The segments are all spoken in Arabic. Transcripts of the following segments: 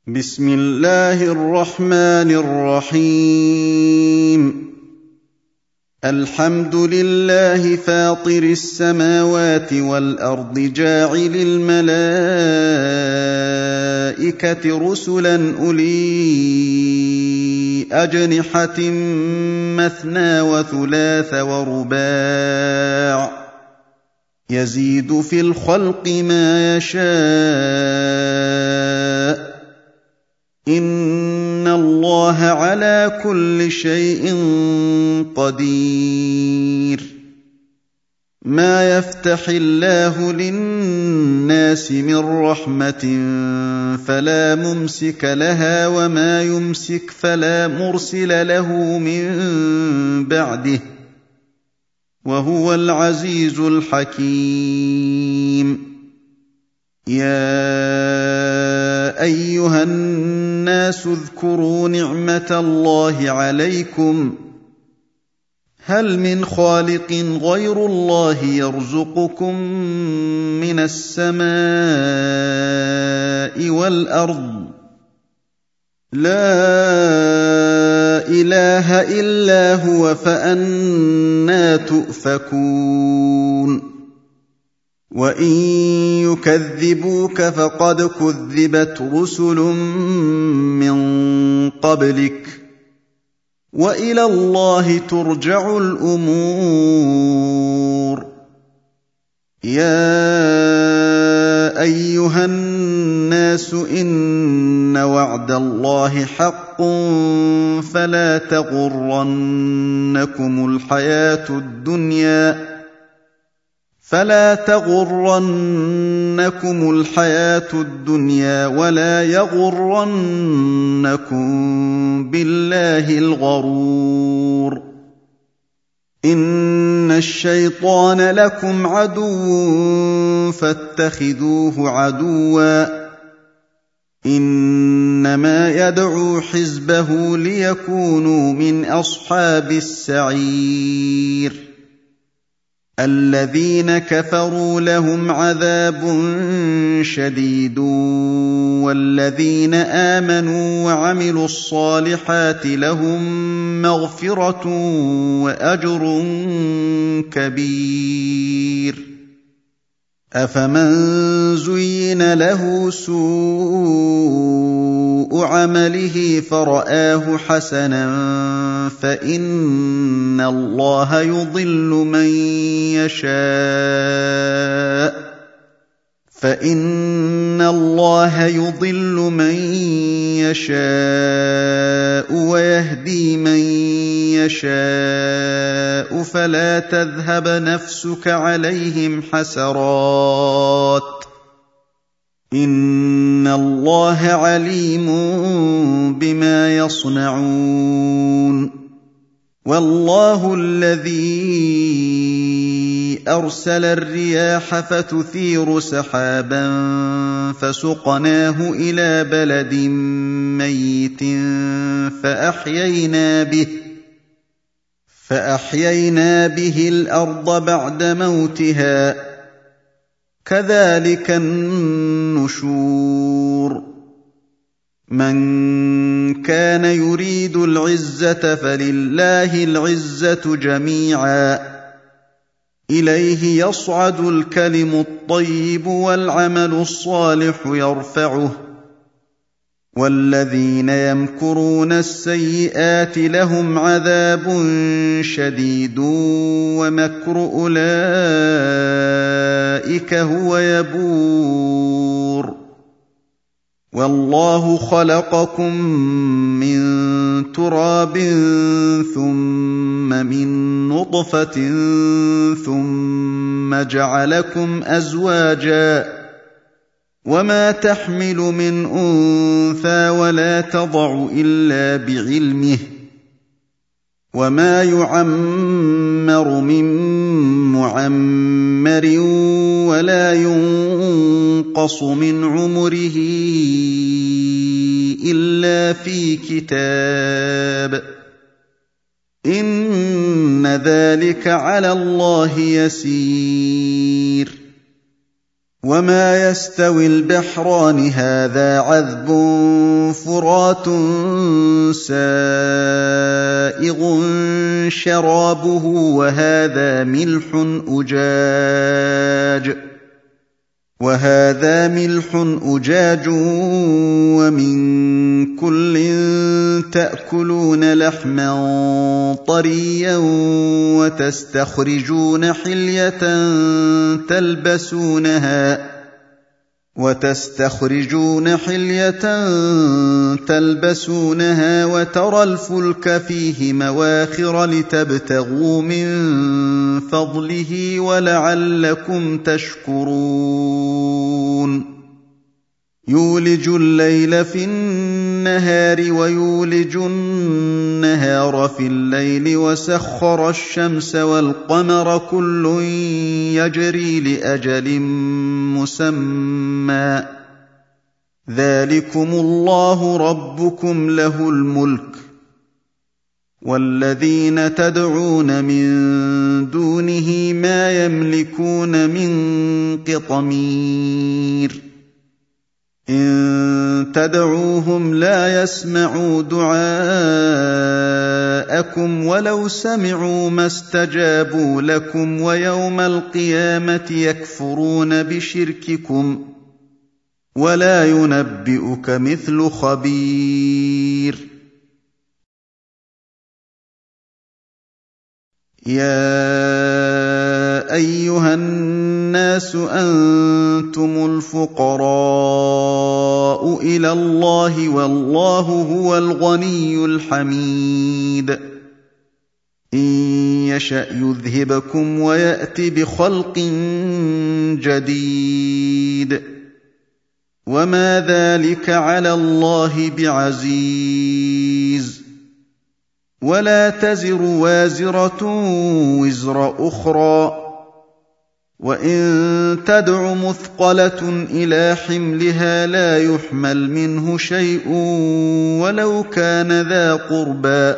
بسم الله الرحمن الرحيم الحمد لله فاطر السماوات والأرض جاعل الملائكة رسلا أولي أجنحة مثنى وثلاث ورباع يزيد في الخلق ما يشاء إن الله على كل شيء قدير ما يفتح الله للناس من رحمة فلا ممسك لها وما يمسك فلا مرسل له من بعده وهو العزيز الحكيم يا أيها الناس اذكروا نعمة الله عليكم هل من خالق غير الله يرزقكم من السماء والأرض لا إله إلا هو فأنى تؤفكون وإن يكذبوك فقد كذبت رسل من قبلك وإلى الله ترجع الأمور يا أيها الناس إن وعد الله حق فلا تغرنكم الحياة الدنيا ولا يغرنكم بالله الغرور إن الشيطان لكم عدو فاتخذوه عدوا إنما يدعو حزبه ليكونوا من أصحاب السعير الذين كفروا لهم عذاب شديد والذين آمنوا وعملوا الصالحات لهم مغفرة وأجر كبير أفمن زين له سوء عمله فرآه حسنا فإن الله يضل من يشاء ويهدي من يشاء فلا تذهب نفسك عليهم حسرات إن الله عليم بما يصنعون والله الذي أرسل الرياح فتثير سحابا فسقناه إلى بلد ميت فأحيينا به الأرض بعد موتها كذلك النشور من كان يريد العزة فلله العزة جميعا إليه يصعد الكلم الطيب والعمل الصالح يرفعه والذين يمكرون السيئات لهم عذاب شديد ومكر أولئك هو يبور والله خلقكم من تراب ثم من نطفة ثم جعلكم أزواجا وما تحمل من أنثى ولا تضع إلا بعلمه وما يعمر من معمر ولا ينقص من عمره إلا في كتاب إن ذلك على الله يسير وما يستوي البحران هذا عذب فرات سائغ شرابه وهذا ملح أجاج ومن كل تأكلون لحما طريا وتستخرجون حلية تلبسونها وترى الفلك فيه مواخر لتبتغوا من فضله ولعلكم تشكرون يولج الليل في النهار ويولج النهار في الليل وسخر الشمس والقمر كل يجري لأجل مسمى ذلكم الله ربكم له الملك والذين تدعون من دونه ما يملكون من قطمير إن تدعوهم لا يسمعوا دعاءكم ولو سمعوا ما استجابوا لكم ويوم القيامة يكفرون بشرككم ولا ينبئك مثل خبير يا أيها الناس أنتم الفقراء إلى الله والله هو الغني الحميد إن يشأ يذهبكم ويأت بخلق جديد وما ذلك على الله بعزيز ولا تزر وازرة وزر أخرى وإن تدع مثقلة إلى حملها لا يحمل منه شيء ولو كان ذا قربى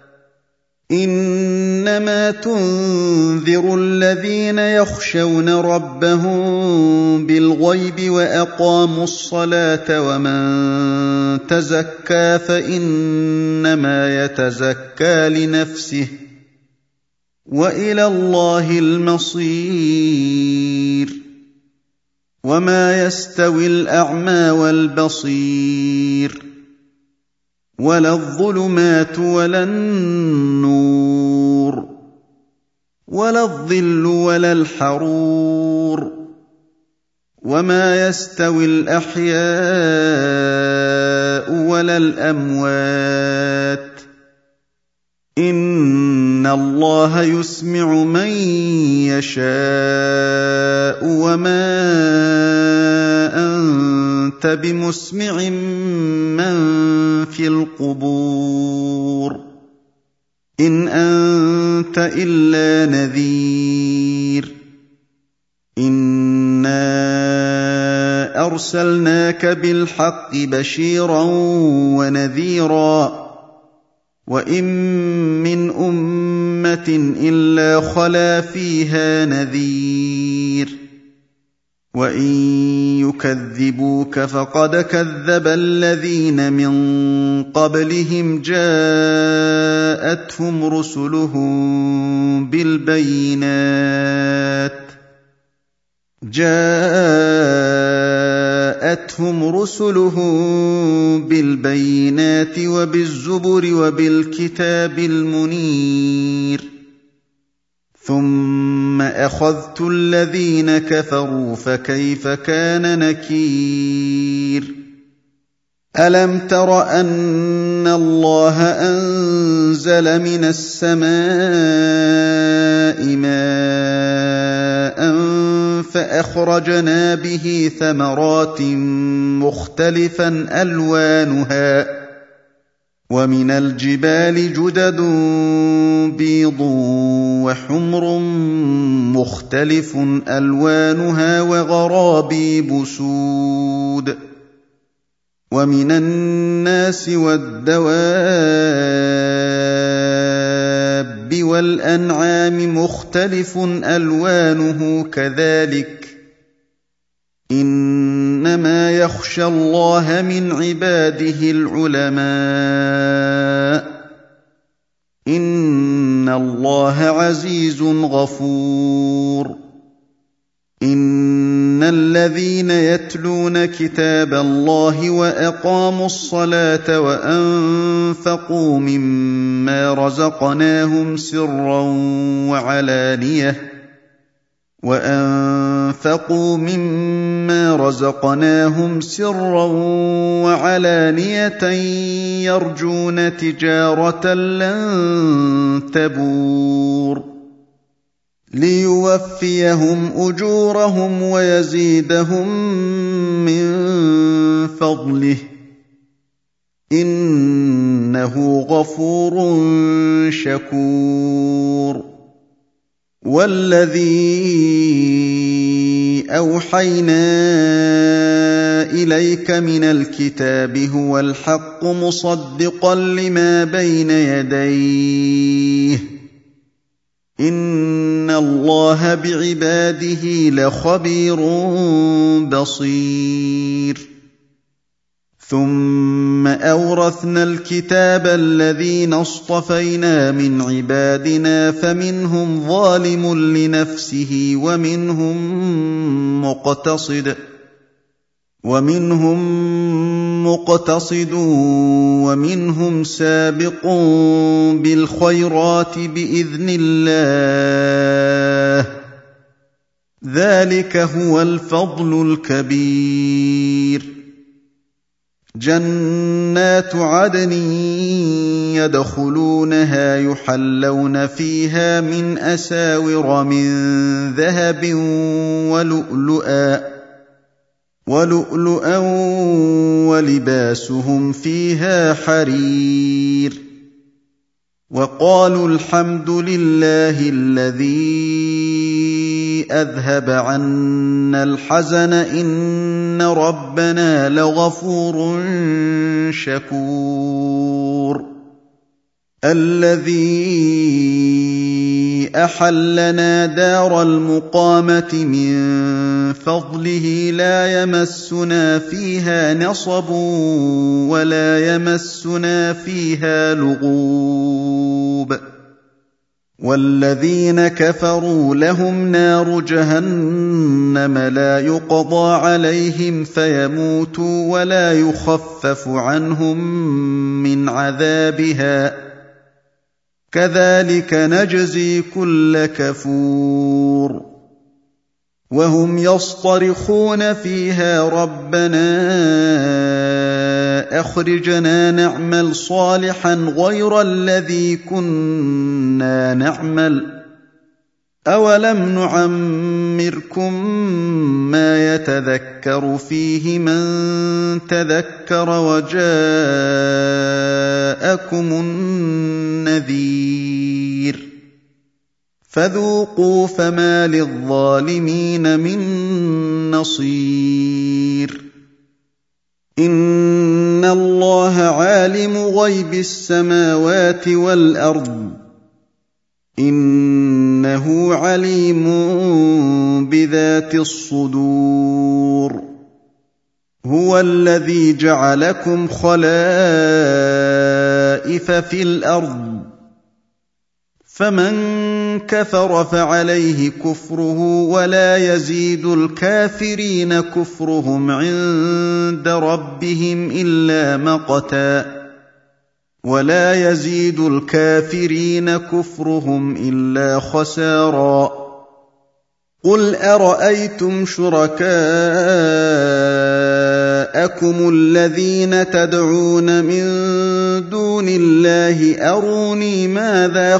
إنما تنذر الذين يخشون ربهم بالغيب وأقاموا الصلاة ومن تزكى فإنما يتزكى لنفسه وإلى الله المصير وما يستوي الأعمى والبصير ولا الظلمات ولا النور ولا الظل ولا الحرور وما يستوي الأحياء ولا الأموات إن الله يسمع من يشاء وما أنت بمسمع من في القبور إن أنت إلا نذير إنا أرسلناك بالحق بشيرا ونذيرا وإن من أمة إلا خلا فيها نذير وإن يكذبوك فقد كذب الذين من قبلهم جاءتهم رسلهم بالبينات وبالزبر وبالكتاب المنير ثم أخذت الذين كفروا فكيف كان نكير ألم تر أن الله أنزل من السماء ماء فأخرجنا به ثمرات مختلفا ألوانها ومن الجبال جدد بيض وحمر مختلف ألوانها وغرابيب سود ومن الناس والدواب والأنعام مختلف ألوانه كذلك إنما يخشى الله من عباده العلماء إن الله عزيز غفور إن الذين يتلون كتاب الله وأقاموا الصلاة وأنفقوا مما رزقناهم سرا وعلانية يرجون تجارة لن تبور ليوفيهم أجورهم ويزيدهم من فضله إنه غفور شكور والذي أوحينا إليك من الكتاب هو الحق مصدقا لما بين يديه إن الله بعباده لخبير بصير ثم أورثنا الكتاب الذين اصطفينا من عبادنا فمنهم ظالم لنفسه ومنهم مقتصد ومنهم سابق بالخيرات بإذن الله ذلك هو الفضل الكبير جنات عدن يدخلونها يحلون فيها من أساور من ذهب ولؤلؤا ولباسهم فيها حرير وقالوا الحمد لله الذي أذهب عنا الحزن إن ربنا لغفور شكور الذي أحلنا دار المقامة من فضله لا يمسنا فيها نصب ولا يمسنا فيها لغوب والذين كفروا لهم نار جهنم لا يقضى عليهم فيموتوا ولا يخفف عنهم من عذابها كذلك نجزي كل كفور وهم يصطرخون فيها ربنا أخرجنا نعمل صالحا غير الذي كنا نعمل أولم نعمركم ما يتذكر فيه من تذكر وجاءكم النذير فذوقوا فما للظالمين من نصير إن الله عالم غيب السماوات والأرض إنه عليم بذات الصدور هو الذي جعلكم خلائف في الأرض فمن كفر فعليه كفره ولا يزيد الكافرين كفرهم عند ربهم إلا مقتا ولا يزيد الكافرين كفرهم إلا خسارا قل أرأيتم شركاءكم الذين تدعون من دون الله أروني ماذا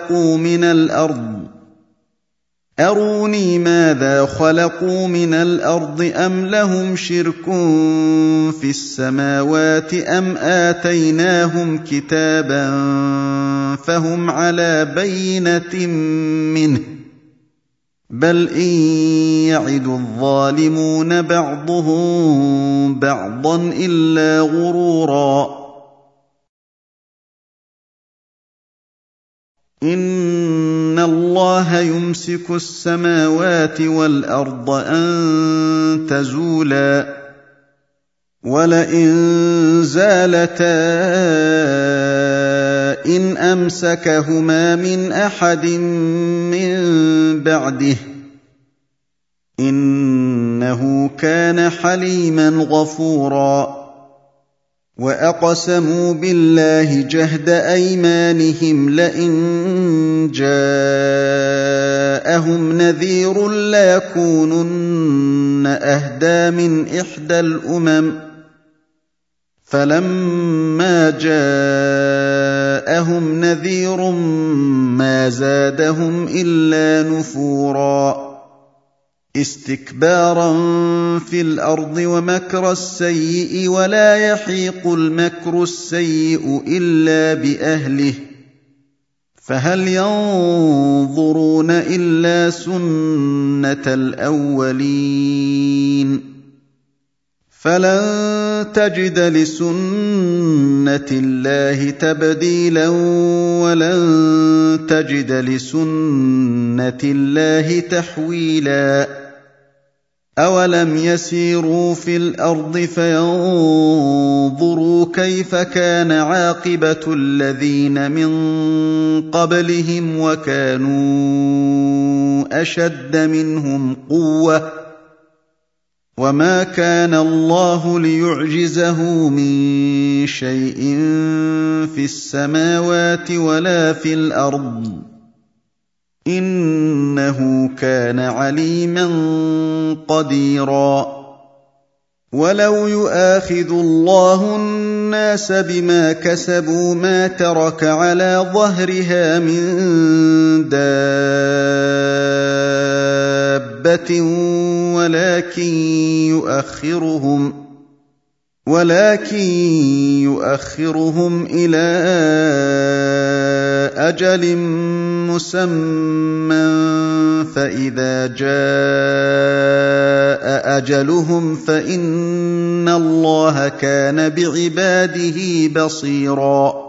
خلقوا من الأرض أم لهم شرك في السماوات أم آتيناهم كتابا فهم على بينة منه بل إن يعد الظالمون بعضهم بعضا إلا غرورا إن اللَّهَ يُمْسِكُ السَّمَاوَاتِ وَالْأَرْضَ أَن تَزُولَا وَلَئِن زَالَتَا إِنْ أَمْسَكَهُمَا مِنْ أَحَدٍ مِّن بَعْدِهِ ۚ إِنَّهُ كَانَ حَلِيمًا غَفُورًا وَأَقْسَمُوا بِاللَّهِ جَهْدَ أَيْمَانِهِمْ لَئِن جَاءَهُمْ نَذِيرٌ لَّيَكُونُنَّ أَهْدَىٰ مِنْ إِحْدَى الْأُمَمِ ۖ فَلَمَّا جَاءَهُمْ نَذِيرٌ مَّا زَادَهُمْ إِلَّا نُفُورًا اسْتِكْبَارًا فِي الْأَرْضِ وَمَكْرَ السَّيِّئِ ۚ وَلَا يَحِيقُ الْمَكْرُ السَّيِّئُ إِلَّا بِأَهْلِهِ ۚ فَهَلْ يَنظُرُونَ إِلَّا سُنَّتَ الْأَوَّلِينَ ۚ فَلَن تَجِدَ لِسُنَّةِ اللَّهِ تَبْدِيلًا وَلَن تَجِدَ لِسُنَّةِ اللَّهِ تَحْوِيلًا أَوَلَمْ يَسِيرُوا فِي الْأَرْضِ فَيَنظُرُوا كَيْفَ كَانَ عَاقِبَةُ الَّذِينَ مِن قَبْلِهِمْ وَكَانُوا أَشَدَّ مِنْهُمْ قُوَّةً ۚ وَمَا كَانَ اللَّهُ لِيُعْجِزَهُ مِن شَيْءٍ فِي السَّمَاوَاتِ وَلَا فِي الْأَرْضِ ۚ إِنَّهُ كَانَ عَلِيمًا قَدِيرًا وَلَوْ يُؤَاخِذُ اللَّهُ النَّاسَ بِمَا كَسَبُوا مَا تَرَكَ عَلَىٰ ظَهْرِهَا مِن دَابَّةٍ وَلَٰكِن يُؤَخِّرُهُمْ إِلَىٰ أَجَلٍ مُّسَمًّى ۖ فَإِذَا جَاءَ أَجَلُهُمْ فَإِنَّ اللَّهَ كَانَ بِعِبَادِهِ بَصِيرًا